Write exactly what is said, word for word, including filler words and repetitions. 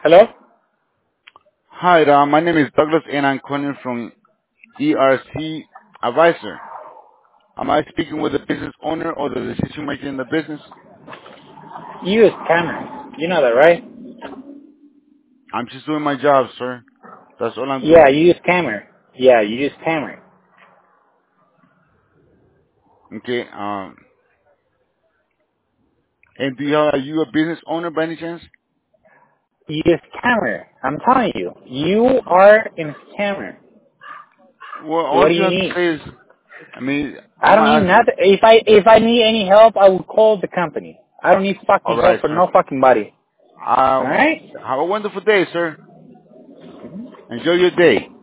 Hello? Hi, uh, my name is Douglas, and I'm calling from E R C Advisor. Am I speaking with the business owner or the decision maker in the business? You use camera. You know that, right? I'm just doing my job, sir. That's all I'm Yeah, doing. you use camera. Yeah, you use camera. Okay. Um, and do you have, are you a business owner by any chance? You use camera. I'm telling you. You are in camera. Well, What all do you you have to need? say is, I mean, I I'm don't need not asking. nothing. If I if I need any help, I would call the company. I don't need All fucking help right, for sir. no fucking body. Uh, Alright? have a wonderful day, sir. Enjoy your day.